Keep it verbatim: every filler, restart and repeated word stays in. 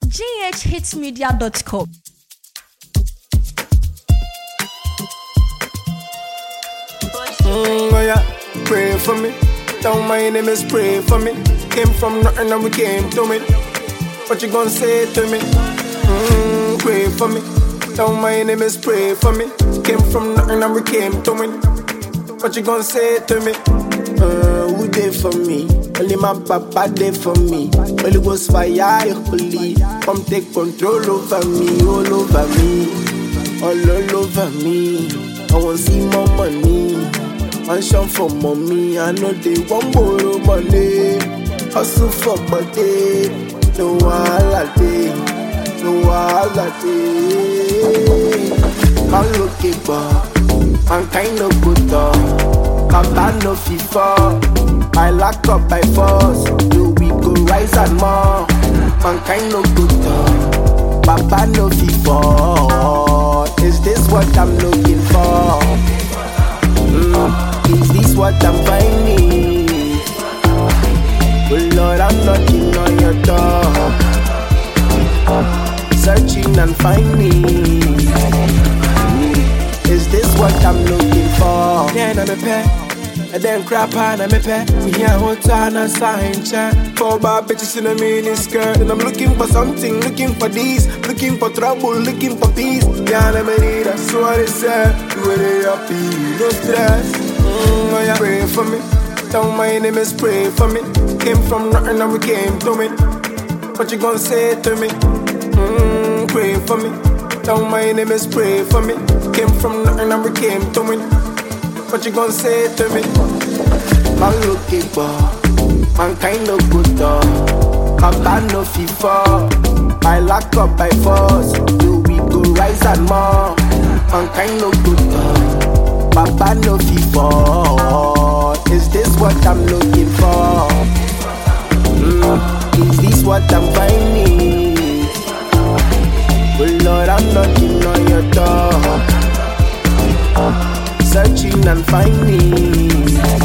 g h hits media dot com. Mm, oh yeah, pray for me. Now my name is pray for me. Came from nothing and we came to me. What you gonna say to me? Mm, pray for me. Now my name is pray for me. Came from nothing and we came to me. What you gonna say to me? Uh, who there for me? Only my papa there for me. Holy Ghost fire, holy. Come take control over me, all over me, all, all over me. I want see more money. Mansion for mommy. I know they want borrow money. Hustle for body. No holiday, no holiday. I'm looking for, I'm kind of good up. I'm bad no FIFA. I lock up by force. Do we go rise and more? I'm kind of good up. Papa no FIFA. Is this what I'm looking for? Mm, is this what I'm finding? Oh Lord, I'm knocking on your door, searching and finding. Is this what I'm looking for? Yeah, I'm a pet, and then crap on I'm a pet. We hear what time I sign chat. Four bad bitches in a mini skirt, and I'm looking for something, looking for these, looking for trouble, looking for peace. Yeah, I'm a need, that's what it said. Do it happy, no stress. Mm, oh yeah, pray for me. Now my name is pray for me. Came from nothing and we came to me. What you gonna say to me? Mm, pray for me. Now my name is pray for me. Came from nothing and we came to me. What you gonna say to me? Man looking for, man kind of good up. I'm bad no FIFA. I lock up by force. Do we go rise and more? Man kind of good up. Papa no FIFA. Is this what I'm looking for? Mm, is this what I'm finding? Oh Lord, I'm knocking on your door, searching and finding.